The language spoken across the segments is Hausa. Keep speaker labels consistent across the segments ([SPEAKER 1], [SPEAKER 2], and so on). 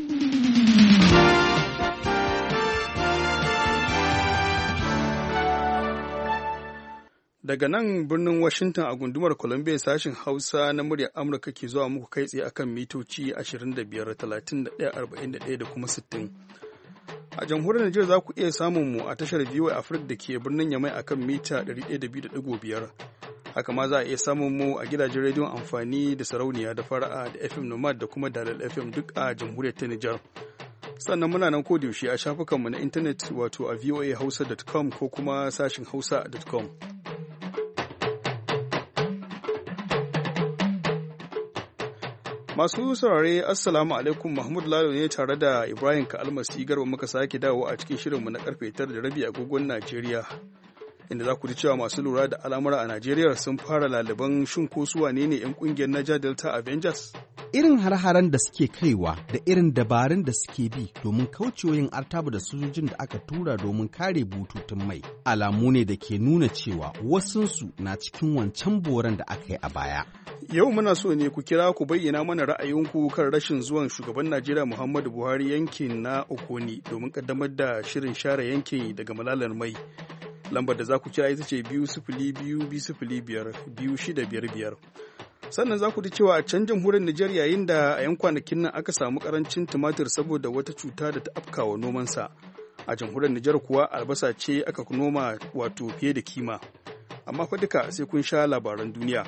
[SPEAKER 1] Daga nan birnin Washington a gundumar Columbia sashen Hausa na muryar Amurka ke zuwa muku kai tsaye akan mitoci 25, 31, 41 da kuma 60. A jamhuriyar Nijar za ku iya samun mu a tashar VOA Africa da ke birnin Yamai akan mita 102.5. Haka ma za a iya samun mu a gidajen rediyon amfani da sarauniya da fara'a da FM Nomad da kuma Dalal FM duk a jamhuriyar ta Nijar. Sannan muna nan yaushe a shafukanmu na intanet wato a voahausa.com ko kuma sashin hausa.com. Masu saurare Assalamu alaikum, Mahmud Lalo ne tare da Ibrahim Ka'almasi Garba muka sake dawo a cikin shirinmu na karfe 9:30 agogon Najeriya. Inda za ku ji cewa masu lura da al'amura a Najeriya sun fara laliban shin ko su wane ne 'yan kungiyar Niger Delta Avengers?
[SPEAKER 2] Irin har-haren da suke kaiwa da irin dabarun da suke bi domin kaucewa yin artabu da sojojin da aka tura domin kare bututun mai alamu ne da ke nuna cewa wasunsu na cikin wancan boran da aka yi a baya.
[SPEAKER 1] Yau muna so ne ku kira ku bayyana mana ra'ayinku kan rashin zuwan shugaban Najeriya Muhammadu Buhari yankin na Okoni domin kaddamar da shirin share yankin daga malalar mai. Lambar da za ku kira ita ce 202-205-2655. Sannan za ku ji cewa a can jamhuriyar Nijar yayin da a yan kwanakin nan aka samu karancin tumatir saboda wata cuta da ta afkawa nomansa. A jamhuriyar Nijar kuwa albasa ce aka noma wato fiye da kima. Amma fa duka sai kun sha labaran duniya.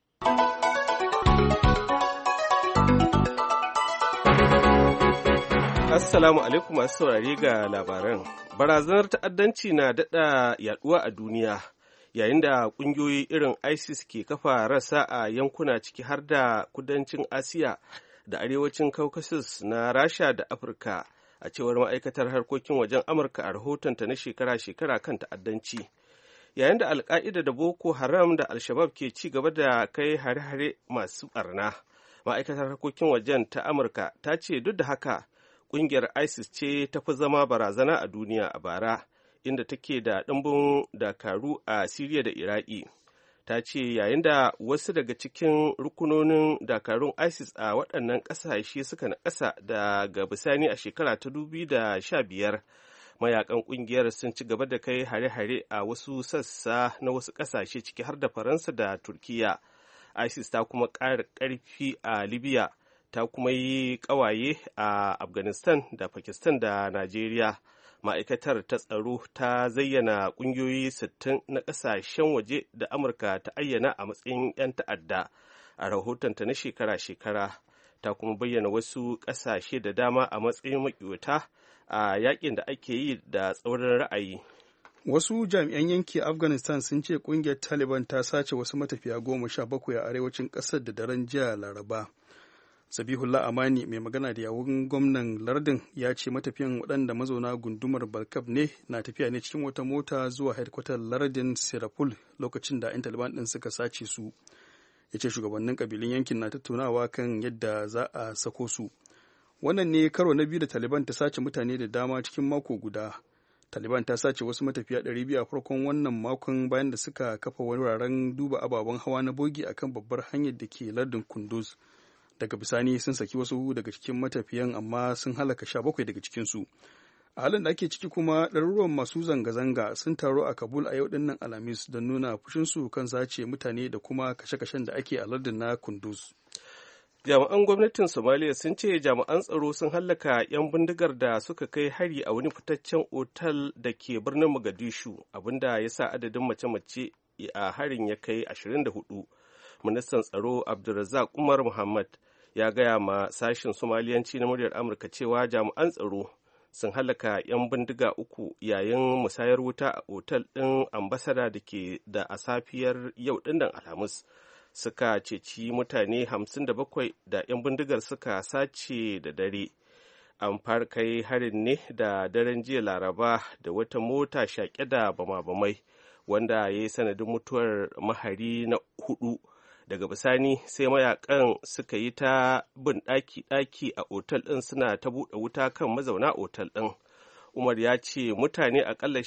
[SPEAKER 3] Assalamu alaikum masu saurare ga labaran. Barazanar ta'addanci na daɗa yaɗuwa a duniya yayin da ƙungiyoyi irin ISIS ke kafa rasa a yankuna ciki har da kudancin Asiya da arewacin Caucasus na Rasha da Afirka, a cewar ma'aikatar harkokin wajen Amurka a rahotonta na shekara-shekara kan ta'addanci. Yayin da Al-Qaida da Boko Haram da Al-Shabaab ke ci gaba da kai hare-hare masu ɓarna, ma'aikatar harkokin wajen ta Amurka ta ce duk da haka ƙungiyar ISIS ce ta fi zama barazana a duniya a bara, inda take da ɗimbin dakaru a Siriya da Iraki. Ta ce yayin da wasu daga cikin rukunonin dakarun ISIS a waɗannan ƙasashe suka naƙasa daga bisani a shekara ta 2015, mayakan ƙungiyar sun ci gaba da kai hare-hare a wasu sassa na wasu ƙasashe ciki har da Faransa da Turkiya. ISIS ta kuma ƙara ƙarfi a Libya, ta kuma yi ƙawaye a Afghanistan da Pakistan da Najeriya. Ma'aikatar ta tsaro ta zayyana ƙungiyoyi 60 na ƙasashen waje da Amurka ta ayyana a matsayin 'yan ta'adda a rahotonta na shekara-shekara. Ta kuma bayyana wasu ƙasashe da dama a matsayin maƙiyota a yakin da ake yi da tsaurin ra'ayi.
[SPEAKER 1] Wasu jami'an yanki Afghanistan sun ce ƙungiyar Taliban ta sace wasu matafiya 17 a arewacin ƙasar da daren jiya Laraba. Zabihullah Amani mai magana da yawun gwamnan lardin ya ce matafiyan waɗanda mazauna gundumar Balkab ne na tafiya ne cikin wata mota zuwa hedkwatar lardin Sirapul lokacin da 'yan Taliban ɗin suka sace su. Ya ce shugabannin ƙabilun yankin na tattaunawa kan yadda za a sako su. Wannan ne karo na biyu da Taliban ta sace mutane da dama cikin mako guda. Taliban ta sace wasu matafiya 200 a farkon wannan makon bayan da suka kafa wuraren duba ababen hawa na bogi akan babbar hanyar da ke lardin Kunduz. Daga bisani sun saki wasu daga cikin matafiyan amma sun halaka 17 daga cikinsu. A halin da ake ciki kuma ɗaruruwan masu zanga-zanga sun taru a Kabul a yau dinnan Alhamis don nuna fushinsu kan sace mutane da kuma kashe-kashen da ake a lardin na Kunduz.
[SPEAKER 3] Jami'an gwamnatin Somaliya sun ce jami'an tsaro sun hallaka 'yan bindigar da suka kai hari a wani fitaccen otal da ke birnin Mogadishu, abinda ya sa adadin mace-mace a harin ya kai 24. Ministan tsaro Abdulrazak Umar Muhammad ya gaya ma sashen Somaliyanci na muryar Amurka cewa jami'an tsaro sun halaka 'yan bindiga 3 yayin musayar wuta a otal ɗin ambasada da ke da a safiyar yau ɗinnan Alhamis. Suka ceci mutane 57 da 'yan bindigar suka sace da dare. An fara kai harin ne da daren jiya Laraba da wata mota shaƙe da bama-bamai wanda ya yi sanadin mutuwar mahari na 4. Daga bisani sai mayakan suka yi ta bin ɗaki-ɗaki a otal ɗin suna ta buɗe wuta kan mazauna otal ɗin. Umar ya ce mutane aƙalla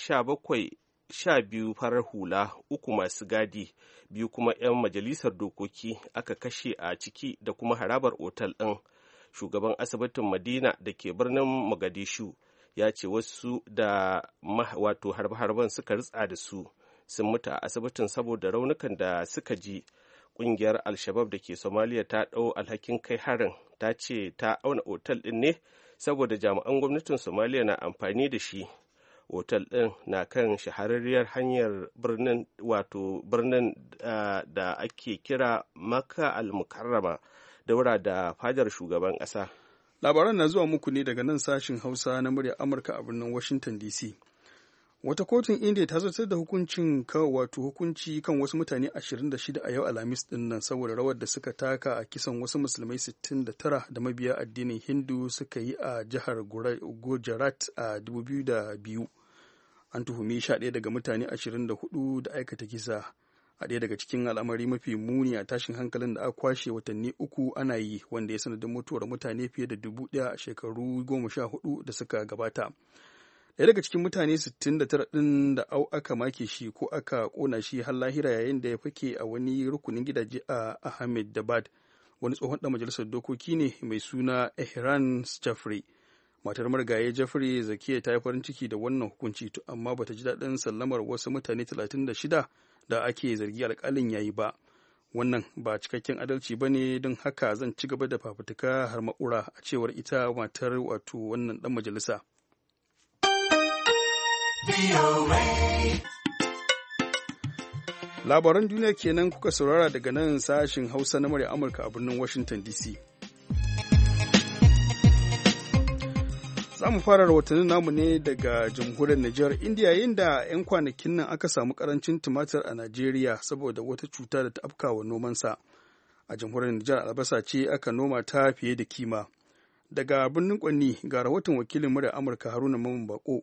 [SPEAKER 3] 12 farar hula, 3 masu gadi, 2 kuma 'yan majalisar dokoki aka kashe a ciki da kuma harabar otal ɗin. shugaban asibitin Madina da ke birnin Mogadishu ya ce wasu da wato harbe-harben suka ritsa da su sun mutu a asibitin saboda raunukan da suka ji. Ƙungiyar Al-Shabab da ke Somalia ta ɗau alhakin kai harin, ta ce ta auna otal ɗin ne saboda jami'an gwamnatin Somalia na amfani da shi. Otal ɗin na kan shahararriyar hanyar birnin da ake kira Makka al-Mukarrama daura da fadar shugaban ƙasa.
[SPEAKER 1] Labaran na zuwa muku ne daga nan sashin Hausa na muryar Amurka a birnin Washington DC. Wata kotun India ta zartar da hukunci kan wasu mutane 26 a yau Alhamis din nan saboda rawar da suka taka a kisan wasu musulmai 69 da mabiya addinin Hindu suka yi a jihar Gujarat a 2002. An tuhumi 11 daga mutane 24 da aikata kisa a ɗaya daga cikin al'amari mafi muni a tashin hankalin da aka kwashe watanni 3 ana yi, wanda ya sanadin mutuwar mutane fiye da 1,000 a shekaru 14 da suka gabata. Ɗaya daga cikin mutane 69 ɗin da aka make shi ko aka ƙona shi har lahira yayin da ya fake a wani rukunin gidaje a Ahmedabad, wani tsohon ɗan majalisar dokoki ne mai suna Ehran Jeffrey. Matar marigaye Jeffrey Zakiya ta yi farin ciki da wannan hukunci, amma bata ji daɗin sallamar wasu mutane 36 da ake zargi alƙalin yayi ba. Wannan ba cikakken adalci ba ne, don haka zan ci gaba da fafutuka har maƙura, a cewar ita matar wato wannan ɗan majalisa. Labaran duniya kenan kuka saurara daga nan sashin Hausa na murya Amurka a birnin Washington DC. Za mu fara rahotannin namu ne daga jamhuriyar Nijar, inda yayin da 'yan kwanakin nan aka samu karancin tumatir a Najeriya saboda wata cuta da ta afkawa nomansa. A jamhuriyar Nijar albasa ce aka noma ta fiye da kima. Daga birnin Kwanni ga rahoton wakilin murya Amurka Haruna Mamman Bako.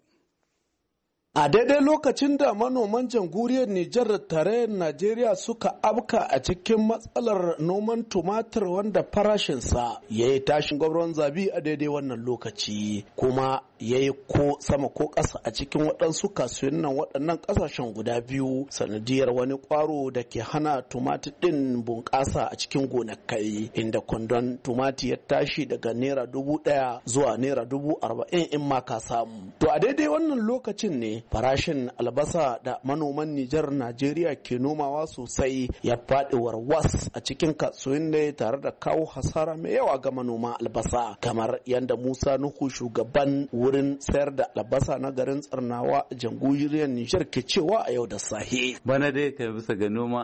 [SPEAKER 4] A daidai lokacin da manoman jamhuriyar Nijar da tarayyar Najeriya suka afka a cikin matsalar noman tumatir wanda farashinsa ya yi tashin gwamnan zabi a daidai wannan lokaci, kuma ya yi ko sama ko ƙasa a cikin waɗansu kasuwannin waɗannan ƙasashen guda biyu sanadiyar wani ƙwaro da ke hana tumatir ɗin bunƙasa a cikin gonakai, inda kwandon tumati ya tashi daga naira 1,000 zuwa naira 40,000 in ma ka samu. To a daidai wannan lokacin ne farashin albasa da manoman Nijar Najeriya ke nomawa sosai ya faɗi warwas a cikin kasuwanni tare da kawo hasara mai yawa ga manoma albasa, kamar yadda Musa Nuhu, shugaban wurin sayar da albasa na garin Tsarnawa jamhuriyar Nijar, ke cewa a yau da sahi.
[SPEAKER 5] Bana dai ka bisa ga noman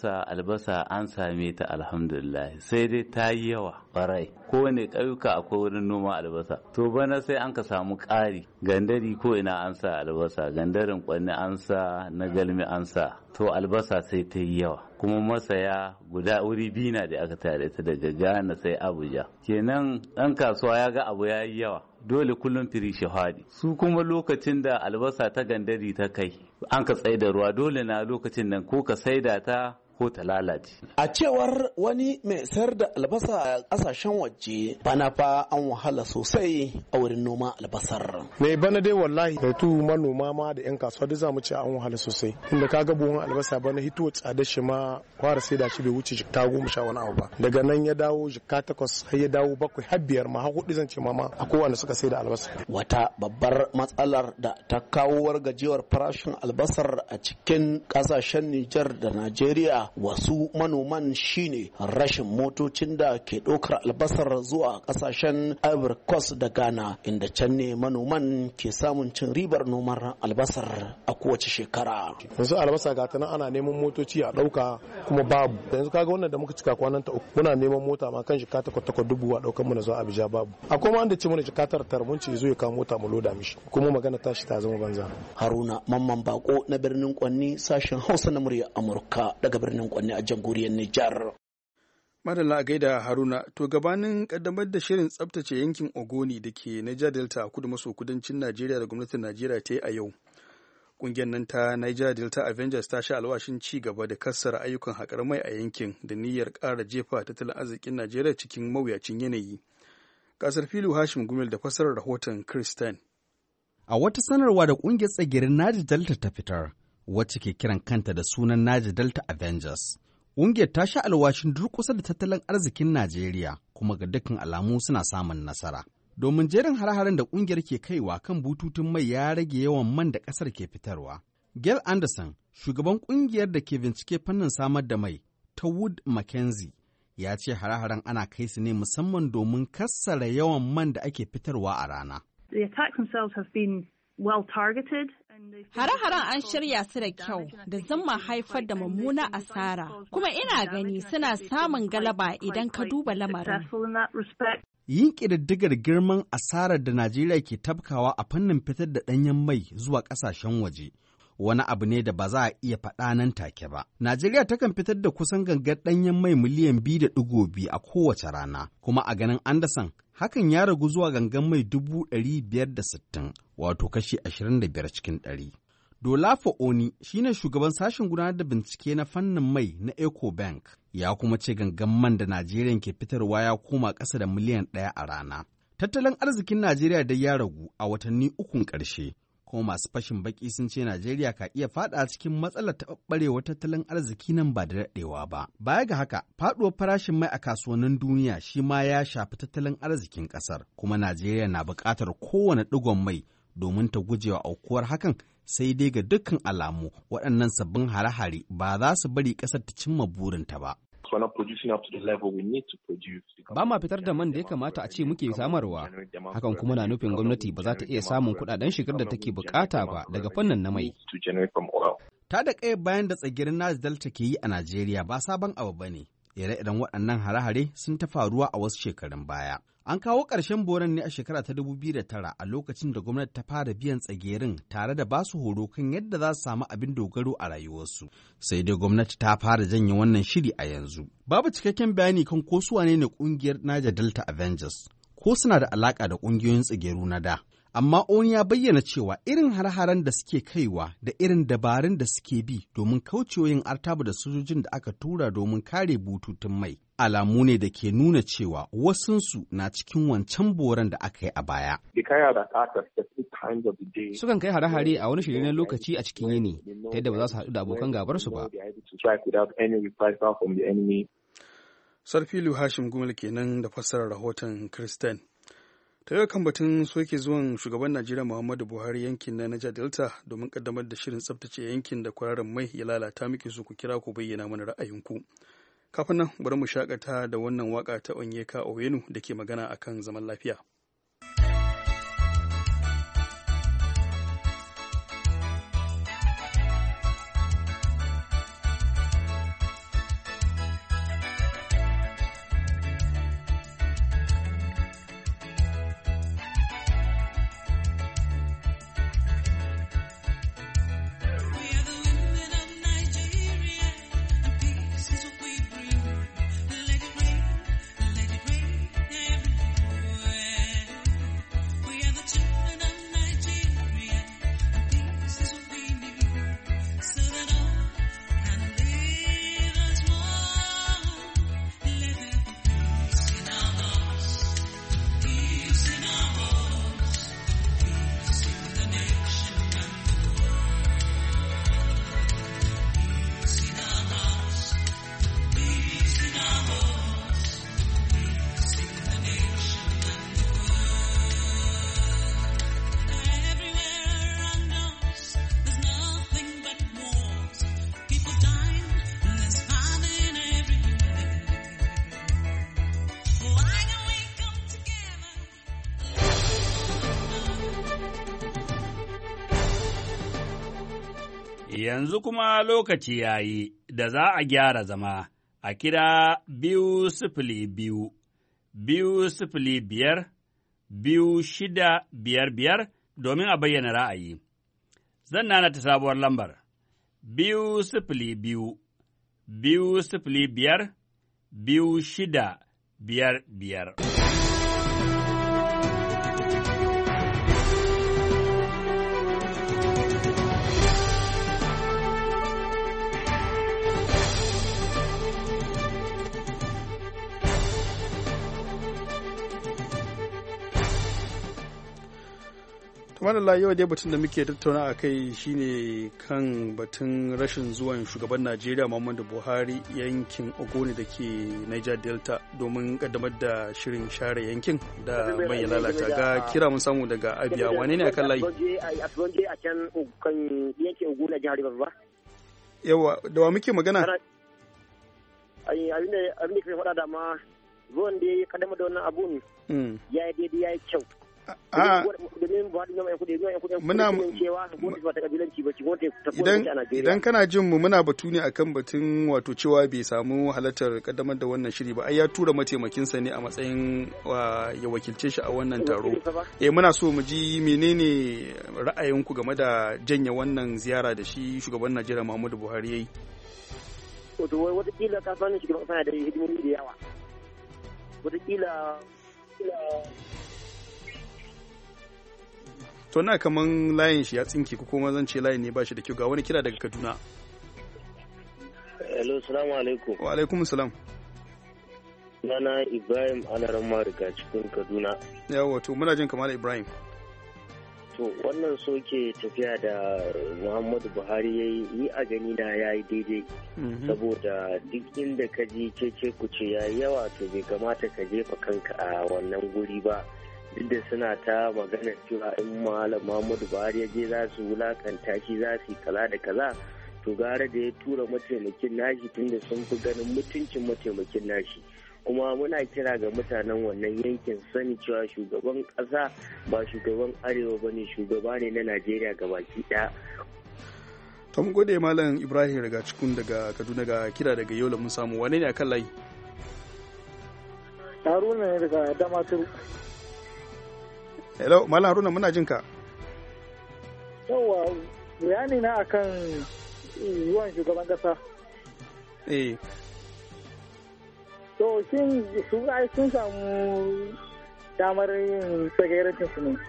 [SPEAKER 5] albasa an same ta alhamdulillah, sai dai ta yi yawa barai. Kowane ƙauyuka akwai wurin noman albasa. To bana sai an ka samu ƙari, gandari ko ina an sa albasa, gandarin Kwanni an sa, na Galmi an sa. To albasa sai ta yi yawa, kuma masaya guda wuri biyu na da aka tare ta daga Ghana sai Abuja. Kenan ɗan kasuwa ya ga abu ya yi yawa, dole kullum firi shahadi. Su kuma lokacin da albasa ta gandari ta kai, an ka tsaye da ruwa, dole na lokacin nan ko ka saida ta ko ta lalace.
[SPEAKER 4] A cewar wani mai sayar da albasa a kasashen waje, bana fa an wahala sosai a wurin noma albasar.
[SPEAKER 6] Me bana dai wallahi da tu manoma ma da yan kasuwa da zamu ce an wahala sosai. Inda kaga buhun albasa bana hito tsada shi ma fara sai da shi bai wuce jikka 10 wani abu ba. Daga nan ya dawo jikka 8 har ya dawo 7 har 5 ma har 4 zan ce ma akwai wanda suka sai da albasa.
[SPEAKER 4] Wata babbar matsalar da ta kawo wargajewar farashin albasar a cikin kasashen Nijar da Najeriya wasu manoman shine rashin motocin da ke ɗaukar albasar zuwa ƙasashen Ivory Coast da Ghana, inda can ne manoman ke samun cin ribar noman albasar a kowace shekara.
[SPEAKER 6] Yanzu albasa ga ta nan ana neman motoci a ɗauka kuma babu. Yanzu kaga wannan da muka cika kwanan ta uku muna neman mota ma kan jika 8,000 a ɗaukar mu na zuwa Abuja babu. Akwai ma wanda ce mana jika 9 mun ce zo ya kawo mota mu loda mishi, kuma magana tashi ta zama banza.
[SPEAKER 4] Haruna Mamman Bako na birnin Kwanni, sashen Hausa na murya Amurka daga birnin Kwanni a jamhuriyar Nijar.
[SPEAKER 1] Madalla a gaida Haruna, to gabanin kaddamar da shirin tsabtace yankin Ogoni da ke Niger Delta a kudu maso kudancin Najeriya da gwamnatin Najeriya ta yi a yau. Ƙungiyar nan ta Niger Delta Avengers ta sha alwashin ci gaba da kassara ayyukan haƙar mai a yankin da niyyar ƙara jefa tattalin arzikin Najeriya cikin mawuyacin yanayi. Kasar Filu Hashim Gumel da fassarar rahoton Christian.
[SPEAKER 2] A wata sanarwa da ƙungiyar tsagirin Niger Delta ta fitar, wacce ke kiran kanta da sunan Niger Delta Avengers, ƙungiyar ta sha alwashin durƙusa da tattalin arzikin Najeriya kuma ga dukkan alamu suna samun nasara. Domin jerin hare-haren da ƙungiyar ke kaiwa kan bututun mai ya rage yawan man da ƙasar ke fitarwa. Gail Anderson, shugaban ƙungiyar da ke bincike fannin samar da mai ta Wood Mackenzie, ya ce hare-haren ana kai su ne musamman domin kassara yawan man da ake fitarwa a rana.
[SPEAKER 7] Hare-haren an shirya su da kyau da zama haifar da mummuna asara, kuma ina gani suna samun galaba idan ka duba lamarin.
[SPEAKER 2] Yin ƙididdigar girman asarar da Najeriya ke tafkawa a fannin fitar da ɗanyen mai zuwa ƙasashen waje wani abu ne da ba za a iya faɗa nan take ba. Najeriya takan fitar da kusan gangar ɗanyen mai miliyan 2.2 a kowace rana, kuma a ganin Anderson hakan ya ragu zuwa gangan mai 560, wato kashi 25 cikin 100. Dolapo Oni shine shugaban sashen gudanar da bincike na fannin mai na Ecobank, ya kuma ce gangan man da Najeriya ke fitarwa ya koma ƙasa da miliyan 1 a rana. Tattalin arzikin Najeriya dai ya ragu a watanni ukun ƙarshe, kuma masu fashin baki sun ce Najeriya ka iya fada cikin matsalar taɓarɓarewar tattalin arziki nan ba da daɗewa ba. Baya ga haka, faɗuwar farashin mai a kasuwannin duniya shi ma ya shafi tattalin arzikin ƙasar, kuma Najeriya na buƙatar kowane ɗigon mai domin ta gujewa aukuwar hakan, sai dai ga dukkan alamu waɗannan sabbin hare-hare ba za su bari ƙasar ta cimma burinta ba.
[SPEAKER 8] Ba ma fitar da man da ya kamata a ce muke samarwa, hakan kuma na nufin gwamnati ba za ta iya samun kuɗaɗen shigar da take bukata ba daga fannin na mai.
[SPEAKER 2] Ta da ƙaya bayan da tsagirin Niger Delta ke yi a Najeriya ba sabon abu ba ne. Ire-iren waɗannan hare-hare sun ta faruwa a wasu shekarun baya. An kawo ƙarshen boran ne a shekara ta 2009 a lokacin da gwamnati ta fara biyan tsagerin tare da basu horo kan yadda za su samu abin dogaro a rayuwarsu. Sai dai gwamnati ta fara janye wannan shiri a yanzu. Babu cikakken bayani kan ko su wane ne ƙungiyar Niger Delta Avengers, ko suna da alaƙa da ƙungiyoyin tsageru na da. Amma Oni ya bayyana cewa irin har-haren da suke kaiwa da irin dabarun da suke bi domin kaucewa yin artabu da sojojin da aka tura domin kare bututun mai alamu ne da ke nuna cewa wasunsu na cikin wancan boran da aka yi a baya.
[SPEAKER 8] Sukan kai hare-hare a wani shirye lokaci a cikin yini ta yadda ba za su haɗu da abokan gabarsu ba.
[SPEAKER 1] Sarfilu Hashim Gumal kenan da fassarar rahoton Kristen. Ta yau kan batun soke zuwan shugaban Najeriya Muhammadu Buhari yankin na Niger Delta domin kaddamar da shirin tsabtace yankin da kwararren mai ya lalata, muke so ku kira ku bayyana mana ra'ayinku. Kafin nan bari mu shakata da wannan waka ta Onyeka Owenu da ke magana akan zaman lafiya.
[SPEAKER 9] Yanzu kuma lokaci ya yi da za a gyara zama a kira 202, 205, 2655 domin a bayyana ra'ayi. Zan nana ta sabuwar lambar 202, 205, 2655.
[SPEAKER 1] Tumalala yau dai batun da muke tattauna a kai shine kan batun rashin zuwan shugaban Najeriya Muhammadu Buhari yankin Ogoni da ke Niger Delta domin kaddamar da shirin share yankin da mai ya lalata. Ga kira mun samu daga Abia, wane ne akan layi?
[SPEAKER 10] A can kan yankin Ogoni jihar Rivers.
[SPEAKER 1] Yawa, da wa muke magana?
[SPEAKER 10] Abin da ke faɗa da ma zuwan da ya kaddamar da wannan abun ya yi daidai ya yi kyau.
[SPEAKER 1] Idan kana jin mu muna batu ne akan batun wato cewa bai samu halartar kaddamar da wannan shiri ba, ai ya tura mataimakinsa ne a matsayin ya wakilce shi a wannan taro. Muna so mu ji menene ra'ayinku game da janye wannan ziyara da shi shugaban Najeriya Muhammadu Buhari yayi.
[SPEAKER 10] Wato wataƙila ka sanin shugaban kasa da hidimomi da yawa. Wataƙila
[SPEAKER 1] to na kaman layin shi ya tsinke ko kuma zan ce layin ne ba shi da kyau. Ga wani kira daga Kaduna.
[SPEAKER 11] Hello, salamu alaikum.
[SPEAKER 1] Wa alaikum salam.
[SPEAKER 11] Nana Ibrahim Alaramma daga cikin Kaduna.
[SPEAKER 1] Yawa, to muna jin kamar Ibrahim.
[SPEAKER 11] To wannan soke tafiya da Muhammadu Buhari ya yi a gani da ya yi daidai. Saboda duk inda ka ji cece kuce ya yi yawa, to bai kamata ka jefa kanka a wannan guri ba. Duk da suna ta magana cewa in Malam Muhammadu Buhari ya je za su wulakanta shi, za su yi kaza da kaza, to gara da ya tura mataimakin nashi tunda sun fi ganin mutuncin mataimakin nashi. Kuma muna kira ga mutanen wannan yankin sani cewa shugaban ƙasa ba shugaban arewa ba ne, shugaba ne na Najeriya gabaki ɗaya.
[SPEAKER 1] To mun gode Malam Ibrahim daga cikin daga Kaduna. Ga kira daga Yola mun samu, wane ne akan layi?
[SPEAKER 12] Haruna ne daga Damaturu.
[SPEAKER 1] Hello, Malam Haruna muna jin ka.
[SPEAKER 12] Yawwa, bayani na akan zuwan shugaban kasa. To shin su ai sun samu damar yin tsagerancin su ne?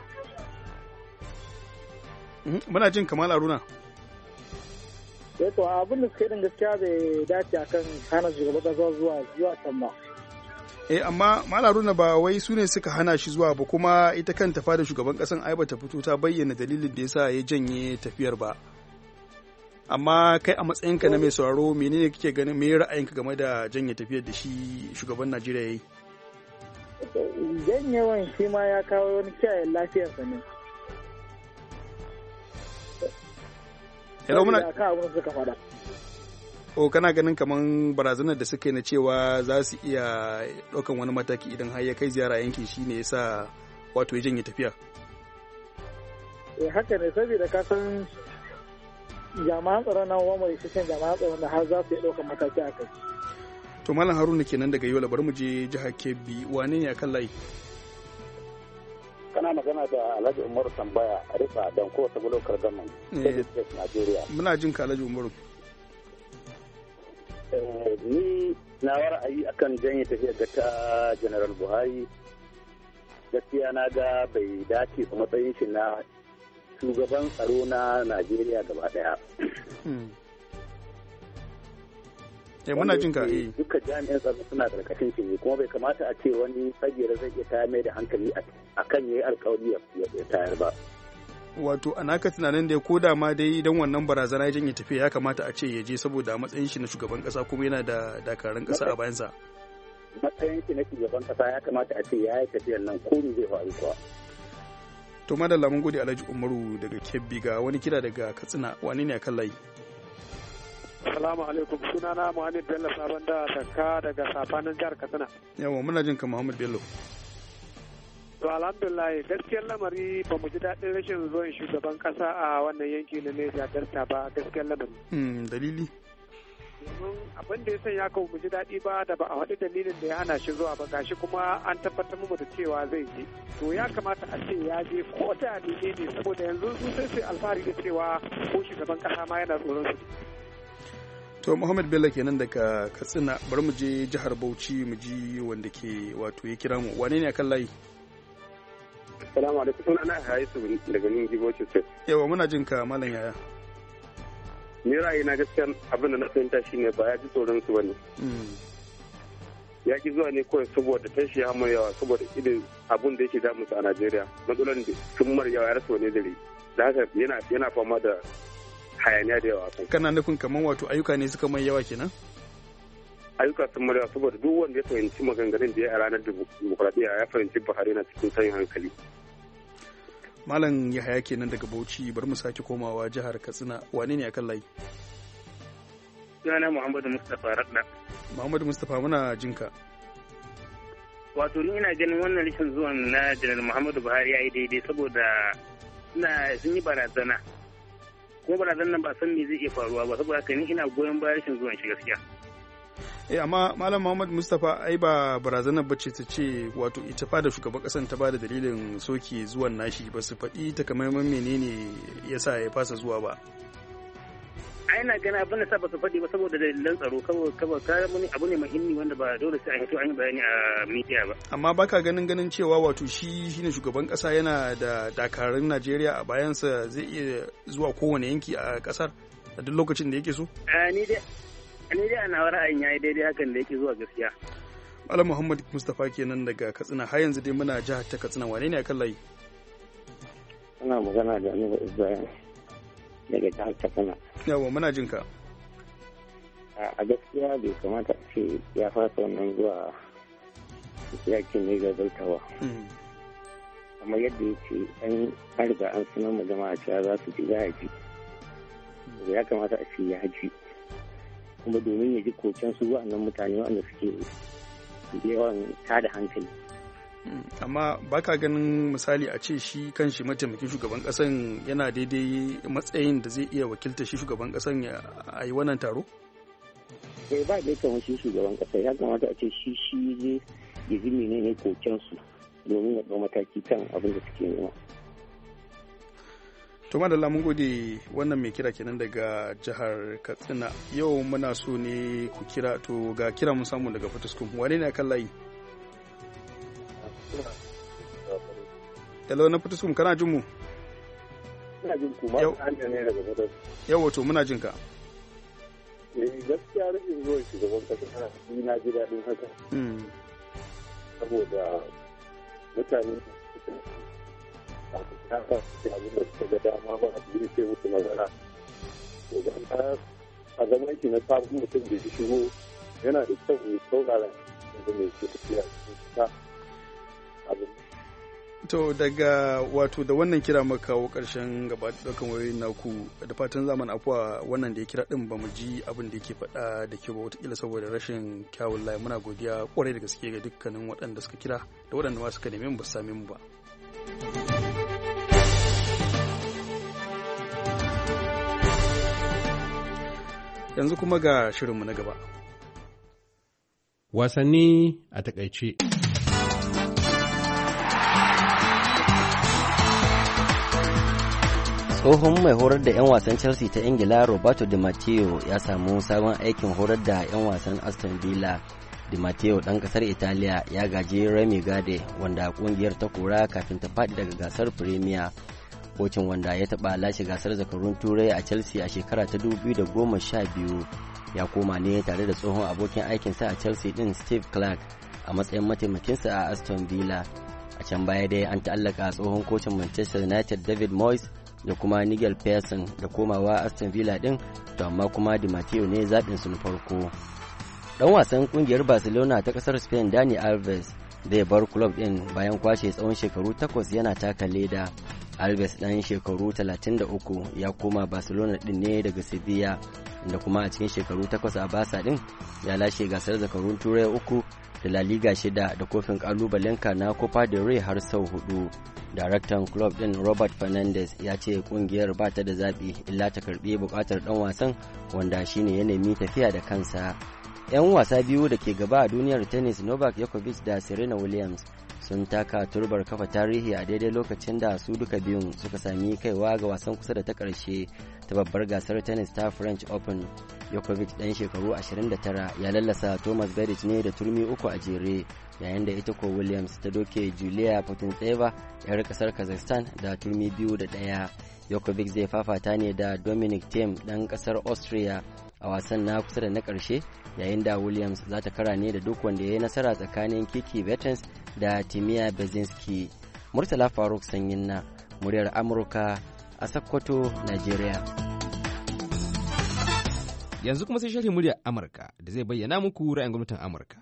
[SPEAKER 1] Muna jin ka Malam Haruna.
[SPEAKER 12] To abin da suka yi gaskiya bai dace akan hana shugaban kasa zuwa can ba.
[SPEAKER 1] Amma Malaruna ba wai su ne suka hana shi zuwa ba, kuma ita kanta fada shugaban kasan ai bata fito ta bayyana dalilin da yasa ya janye tafiyar ba. Amma kai a matsayinka na mai sauraro, menene kake ganin, me ra'ayinka game da janye tafiyar da shi shugaban Najeriya yayi?
[SPEAKER 12] Janyewan shi ma ya kawo wani kiyaye lafiyarsa ne.
[SPEAKER 1] Hello, muna
[SPEAKER 12] suka fada.
[SPEAKER 1] Kana ganin kaman barazanar da suka yi na cewa za su iya ɗaukan wani mataki idan har ya kai ziyara yankin shi ne yasa wato ya janye tafiya?
[SPEAKER 12] Haka ne, saboda ka san jama'an tsaron nan wa mai cikin jama'an tsaron da har za su iya ɗaukan mataki a kai.
[SPEAKER 1] To Malam Haruna kenan daga Yola, bari mu je jihar Kebbi. Wane ne akan layi?
[SPEAKER 13] Kana magana da Alhaji Umaru Tambaya a Rifa Danko ta Bulokar Gaman, Najeriya.
[SPEAKER 1] Muna jin ka Alhaji Umaru.
[SPEAKER 13] Ni na ra'ayi akan janye tafiyar ga ta General Buhari, gaskiya na ga bai dace a matsayin shi na shugaban tsaro na Najeriya gaba daya.
[SPEAKER 1] Muna jin ka.
[SPEAKER 13] Duka jami'an tsaro suna karkashin shi ne, kuma bai kamata a ce wani tsagera zai iya tayar mai da hankali akan yayi alkawari ya tayar ba.
[SPEAKER 1] Wato a naka tunanin da ko da ma dai idan wannan barazana ya janye tafiya ya kamata a ce ya je, saboda a matsayin shi na shugaban kasa kuma yana da dakarun kasa a bayansa.
[SPEAKER 13] Matsayin shi na shugaban kasa ya kamata a ce ya yi tafiyar nan ko me zai faru kuwa.
[SPEAKER 1] To madalla mun gode Alhaji Umaru daga Kebbi. Ga wani kira daga Katsina, wane ne akan layi?
[SPEAKER 14] Assalamu alaikum, sunana Muhammad Bello Sabon da Takka daga Safanin jihar Katsina.
[SPEAKER 1] Yawa, muna jin ka Muhammad Bello.
[SPEAKER 14] To alhamdulillah, gaskiyar lamari ba mu ji daɗin rashin zuwan shugaban ƙasa a wannan yanki na Niger Delta ba, gaskiyar lamari.
[SPEAKER 1] Dalili?
[SPEAKER 14] Domin abin da ya sanya ka mu ji daɗi ba da ba a faɗi dalilin da ya hana shi zuwa ba, gashi kuma an tabbatar mu da cewa zai je. To ya kamata a ce ya je ko da ne saboda yanzu su sai su alfahari da cewa ko shugaban ƙasa ma yana tsoron su.
[SPEAKER 1] To Muhammad Bello kenan daga Katsina. Bari mu je jihar Bauchi mu ji wanda ke wato ya kira mu. Wane ne akan layi?
[SPEAKER 15] Salamu alaikum, sunana Haisu daga Ningi Bauchi State.
[SPEAKER 1] Yawa, muna jin ka Malam Yaya.
[SPEAKER 15] Ni ra'ayi na gaskiya abin da na fahimta shine ba ya ji tsoron su bane. Ya ki zuwa ne kawai saboda tashi ya yawa, saboda irin abun da yake damu a Najeriya matsalolin da sun mar yawa ya rasa wani dare da haka yana fama da hayaniya da yawa.
[SPEAKER 1] Kana nufin kamar wato ayyuka ne suka mai yawa kenan?
[SPEAKER 15] Ayyuka sun mar yawa saboda duk wanda ya fahimci maganganun da ya a ranar dimokuraɗiyya ya fahimci Buhari na cikin sanyin hankali.
[SPEAKER 1] Malam Yahaya kenan daga Bauchi. Bari mu sake komawa jihar Katsina. Wane ne akan layi?
[SPEAKER 16] Sunana Muhammadu Mustapha Radda.
[SPEAKER 1] Muhammadu Mustapha muna jinka.
[SPEAKER 16] Wato ni ina ganin wannan rashin zuwan na Janar Muhammadu Buhari ya yi daidai saboda sun yi barazana. Kuma barazanan ba san me zai iya faruwa ba saboda haka ni ina goyon bayan rashin zuwan shi gaskiya.
[SPEAKER 1] Amma Malam Muhammad Mustapha ai ba barazanar bace ta ce wato ita fa da shugaban kasan ta bada dalilin soke zuwan nashi ba su faɗi takamaiman menene yasa ya fasa zuwa ba.
[SPEAKER 16] Ai na gana abin da sa ba su faɗi ba saboda dalilan tsaro kawai muni abu ne muhimmi wanda ba dole sai a hito an yi bayani a media ba.
[SPEAKER 1] Amma baka ganin cewa wato shine shugaban kasa yana da dakarun Najeriya a bayansa zai iya zuwa kowane yanki a kasar a duk lokacin da yake so?
[SPEAKER 16] Ni dai ana ra'ayin yayi daidai hakan da yake zuwa gaskiya.
[SPEAKER 1] Malam Muhammad Mustapha kenan daga Katsina. Har yanzu dai muna jihar ta Katsina. Wane ne akan layi?
[SPEAKER 17] Ana magana da Annabi Ibrahim daga jihar Katsina.
[SPEAKER 1] Yawa muna jin ka.
[SPEAKER 17] A gaskiya bai kamata a ce ya fasa wannan zuwa yakin ne ga zartawa. Amma yadda ya ce an riga an sanar ma jama'a cewa za su ji za a ji. Ya kamata a ce ya ji. Kuma domin ya ji koken su wa'annan mutane waɗanda suke yawan tada hankali.
[SPEAKER 1] Amma baka ganin misali a ce shi kanshi mataimakin shugaban kasan yana daidai matsayin da zai iya wakilta shi shugaban kasan a yi wannan taro?
[SPEAKER 17] Ba dai kamar shi shugaban kasa ya kamata a ce shi je ya ji menene koken su domin ya ɗau mataki kan abin da suke nema.
[SPEAKER 1] To madalla mun gode. Wannan mai kira kenan daga jihar Katsina. Yau muna so ne ku kira, to ga kira mun samu daga Fatuskum. Wane ne akan layi? Hello na Fatuskum, kana jin mu?
[SPEAKER 18] Ina jin ku, ma an ne daga Fatuskum.
[SPEAKER 1] Yau to muna jin ka.
[SPEAKER 18] Gaskiya rashin zuwan shugaban kasa ni na ji daɗin haka. Saboda mutane ya sa su abin da suka ga dama ba a biyu sai musu magana. A zaman shi na sabon mutum da shi shigo yana da kyau mai saurara da mai ke tafiya ta abin.
[SPEAKER 1] To daga wato da wannan kira muka kawo ƙarshen gaba ɗaukan wayoyin naku, da fatan zaman afuwa wannan da ya kira ɗin ba mu ji abin da yake faɗa da ke ba wataƙila saboda rashin kyawun layi. Muna godiya ƙwarai da gaske ga dukkanin waɗanda suka kira da waɗanda ma suka neme mu ba su same mu ba. Yanzu kuma ga shirinmu na gaba.
[SPEAKER 19] Wasanni a takaice.
[SPEAKER 20] Tsohon mai horar da 'yan wasan Chelsea ta Ingila Roberto Di Matteo ya samu sabon aikin horar da 'yan wasan Aston Villa. Di Matteo ɗan ƙasar Italiya ya gaji Remy Gade wanda ƙungiyar ta kora kafin ta faɗi daga gasar Premier. Kocin wanda ya taɓa lashe gasar zakarun Turai a Chelsea a shekara ta 2012 ya koma ne tare da tsohon abokin aikinsa a Chelsea ɗin Steve Clark a matsayin mataimakinsa a Aston Villa. A can baya dai an ta'allaka tsohon kocin Manchester United David Moyes da kuma Nigel Pearson da komawa Aston Villa din, to amma kuma Di Matteo ne zaɓin su na farko. Dan wasan kungiyar Barcelona ta kasar Spain Dani Alves zai bar club din bayan kwashe tsawon shekaru 8 yana taka leda. Alves dan shekaru 33 ya koma Barcelona din ne daga Sevilla, inda kuma a cikin shekaru 8 a Barca din ya lashe gasar zakarun Turai 3 da La Liga 6 da kofin kalubalenka na Copa del Rey har sau 4. Daraktan club din Robert Fernandes ya ce kungiyar ba ta da zaɓi illa ta karɓi buƙatar ɗan wasan wanda shine ya nemi tafiya da kansa. 'Yan wasa biyu da ke gaba a duniyar tennis Novak Djokovic da Serena Williams sun taka turbar kafa tarihi a daidai lokacin da su duka biyun suka sami kaiwa ga wasan kusa da ta ƙarshe ta babbar gasar tennis ta French Open. Djokovic ɗan shekaru 29 ya lallasa Thomas Berdych ne da turmi 3 a jere, yayin da ita ko Williams ta doke Julia Putintseva 'yar kasar Kazakhstan da turmi 2 da 1. Djokovic zai fafata ne da Dominic Thiem ɗan kasar Austria a wasan na kusa da na ƙarshe, yayin da Williams za ta kara ne da duk wanda ya yi nasara tsakanin Kiki Bertens da Timiya Bezinski. Murtala Faruk Sanyinna, muryar Amurka a Sokoto, Najeriya.
[SPEAKER 8] Yanzu kuma sai sharhin muryar Amurka da zai bayyana muku ra'ayin gwamnatin Amurka.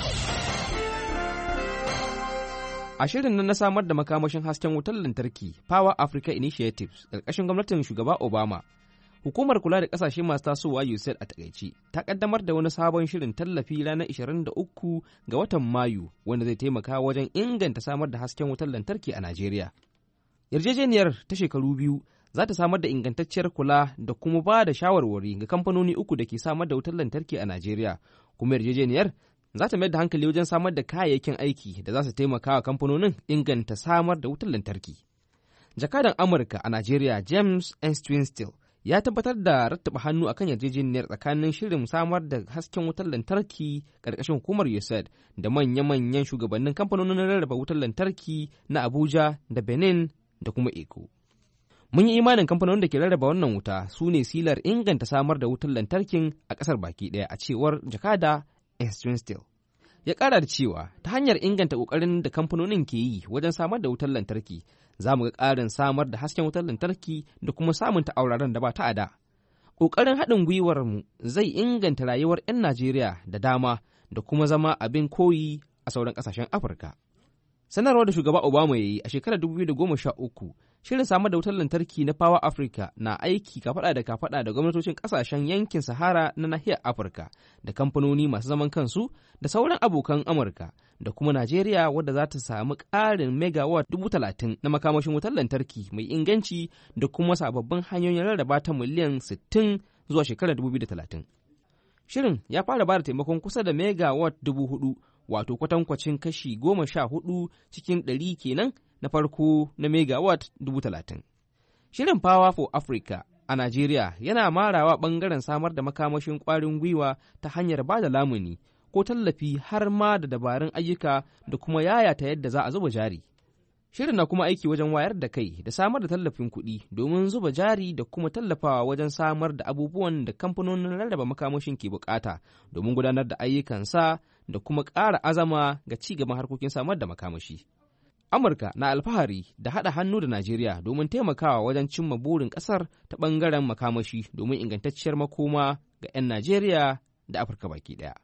[SPEAKER 8] A shirin nan na samar da makamashin hasken wutar lantarki Power Africa Initiatives ƙarƙashin gwamnatin shugaba Obama, hukumar kula da ƙasashe masu tasowa USAID a takaici ta ƙaddamar da wani sabon shirin tallafi ranar 23 ga watan Mayu wanda zai taimaka wajen inganta samar da hasken wutar lantarki a Najeriya. Yarjejeniyar ta shekaru 2 za ta samar da ingantacciyar kula da kuma ba da shawarwari ga kamfanoni 3 da ke samar da wutar lantarki a Najeriya, kuma yarjejeniyar za ta mayar da hankali wajen samar da kayayyakin aiki da za su taimaka wa kamfanonin inganta samar da wutar lantarki. Jakadan Amurka a Najeriya James N. Swinstill ya tabbatar da rattaba hannu akan yarjejeniyar tsakanin shirin samar da hasken wutar lantarki ƙarƙashin hukumar USAID da manya-manyan shugabannin kamfanonin rarraba wutar lantarki na Abuja da Benin da kuma Eko. Mun yi imanin kamfanonin da ke rarraba wannan wuta su ne silar inganta samar da wutar lantarkin a ƙasar baki ɗaya, a cewar Jakada Swinstill. Ya ƙara da cewa ta hanyar inganta ƙoƙarin da kamfanonin ke yi wajen samar da wutar lantarki, za mu ga ƙarin samar da hasken wutar lantarki da kuma samun ta'auraren da ba ta ada. Ƙoƙarin haɗin gwiwarmu zai inganta rayuwar 'yan Najeriya da dama da kuma zama abin koyi a sauran ƙasashen Afirka. Sanarwar da shugaba Obama ya yi a shekarar 2013, shirin samar da wutar lantarki na Power Africa na aiki kafaɗa da kafaɗa da gwamnatocin ƙasashen yankin Sahara na nahiyar Afirka da kamfanoni masu zaman kansu da sauran abokan Amurka da kuma Najeriya, wadda za ta samu ƙarin megawatt 30,000 na makamashin wutar lantarki mai inganci da kuma sababbin hanyoyin rarraba ta miliyan 60 zuwa shekarar 2030. Shirin ya fara ba da taimakon kusa da megawatt 4,000, wato kwatankwacin kashi 14 cikin 100 kenan na farko na megawatt 30,000. Shirin Power for Africa a Najeriya yana marawa ɓangaren samar da makamashin ƙwarin gwiwa ta hanyar ba da lamuni ko tallafi har ma da dabarun ayyuka da kuma yayata yadda za a zuba jari. Shirin na kuma aiki wajen wayar da kai da samar da tallafin kuɗi domin zuba jari da kuma tallafawa wajen samar da abubuwan da kamfanonin rarraba makamashin ke bukata domin gudanar da ayyukansa da kuma ƙara azama ga ci gaban harkokin samar da makamashi. Amurka na alfahari da haɗa hannu da Najeriya domin taimakawa wajen cimma burin ƙasar ta ɓangaren makamashi domin ingantacciyar makoma ga 'yan Najeriya da Afirka baki ɗaya.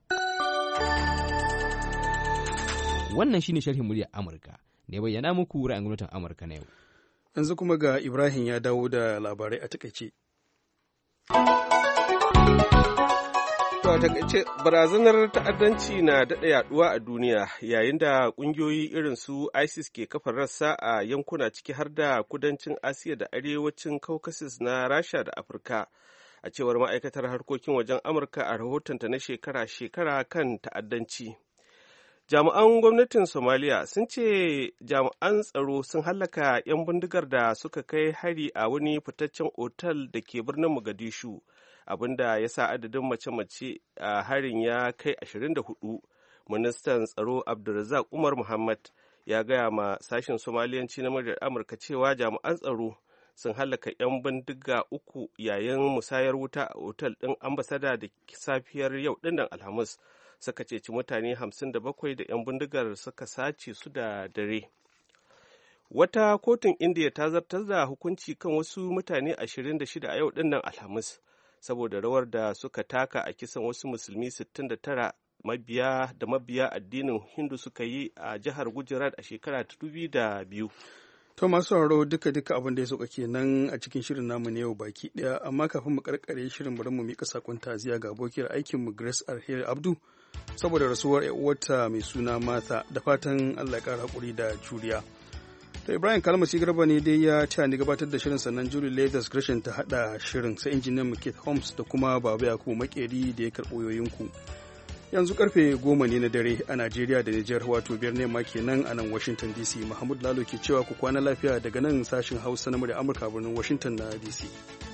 [SPEAKER 8] Wannan shine sharhin muryar Amurka da ya bayyana muku ra'ayin gwamnatin Amurka na yau.
[SPEAKER 1] Yanzu kuma ga Ibrahim ya dawo da labarai a takaice. To a takaice, barazanar ta'addanci na daɗa yaɗuwa a duniya yayin da ƙungiyoyi irin su ISIS ke kafa rassa a yankuna ciki har da kudancin Asiya da arewacin Caucasus na Rasha da Afirka, a cewar ma'aikatar harkokin wajen Amurka a rahotonta na shekara-shekara kan ta'addanci. Jami'an gwamnatin Somaliya sun ce jami'an tsaro sun hallaka 'yan bindigar da suka kai hari a wani fitaccen otal da ke birnin Mogadishu, abinda ya sa adadin mace-mace a harin ya kai 24. Ministan tsaro Abdulrazak Umar Muhammad ya gaya ma sashen Somaliyanci na muryar Amurka cewa jami'an tsaro sun hallaka 'yan bindiga 3 yayin musayar wuta a otal ɗin Ambasada da safiyar yau ɗinnan Alhamis. Suka ceci mutane 57 da 'yan bindigar suka sace su da dare. Wata kotun Indiya ta zartar da hukunci kan wasu mutane 26 a yau dinnan Alhamis saboda rawar da suka taka a kisan wasu musulmi 69 mabiya addinin Hindu suka yi a jihar Gujarat a shekara 2002. To masu sauraro duka abin da ya sauka kenan a cikin shirin namu ne yau baki daya, amma kafin mu karkare shirin bari mu mika sakon taziya ga abokiyar aikin mu Grace Alheri Abdu saboda rasuwar uwarta mai suna Martha, da fatan Allah ya kara hakuri da juriya. To Ibrahim Kalmasi Garba ne dai ya taya ni gabatar da shirin, sannan Julie Leathers Gresham ta hada shirin, sai injiniyan mu Kate Holmes da kuma Baba Yakubu Makeri da ya karbo yoyinku. Yanzu karfe 10 ne na dare a Najeriya da Nijar, wato 5 ne ma kenan a nan Washington DC. Mahmud Lalo ke cewa ku kwana lafiya daga nan sashin Hausa na murya Amurka birnin Washington na DC.